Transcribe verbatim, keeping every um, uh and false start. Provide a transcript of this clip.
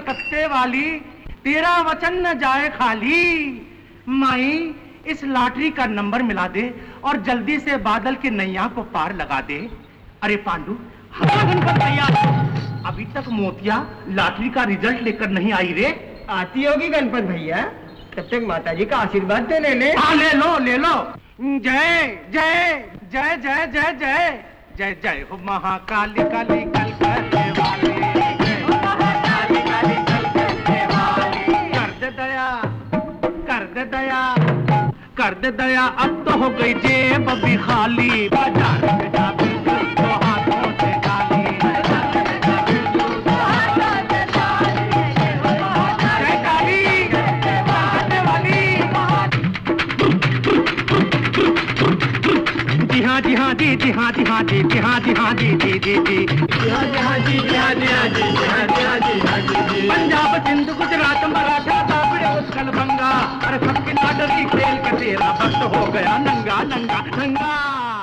कलकत्ते वाली, तेरा वचन न जाए खाली। माई इस लॉटरी का नंबर मिला दे और जल्दी से बादल की नैया को पार लगा दे। अरे पांडु, हाँ गणपत भैया, अभी तक मोतिया लॉटरी का रिजल्ट लेकर नहीं आई रे। आती होगी गणपत भैया, तब तक माताजी का आशीर्वाद दे ले ले। हाँ ले लो ले लो। जय जय जय जय जय जय जय जय हो महाकाली काली कलकत्ते वाली, जय हो महाकाली काली कलकत्ते वाली। कर दे दया कर दे दया कर दे दया, अब तो हो गई जेब भी खाली। बाजार में जा बिल्कुल तो हाथों से खाली। जय काली कलकत्ते वाली। जी हाँ जी हाँ जी जी हाँ जी हाँ जी जी हाँ जी हाँ जी जी जी जी जी हाँ जी हाँ जी जी हाँ जी हाँ जी जी हाँ जी हाँ जी हाँ जी जी। पंजाब सिंध गुजरात मराठा तापिड़े उत्कल बंगा, अरे सबकी नाटरी खेल के तेरा वक्त हो गया नंगा नंगा नंगा।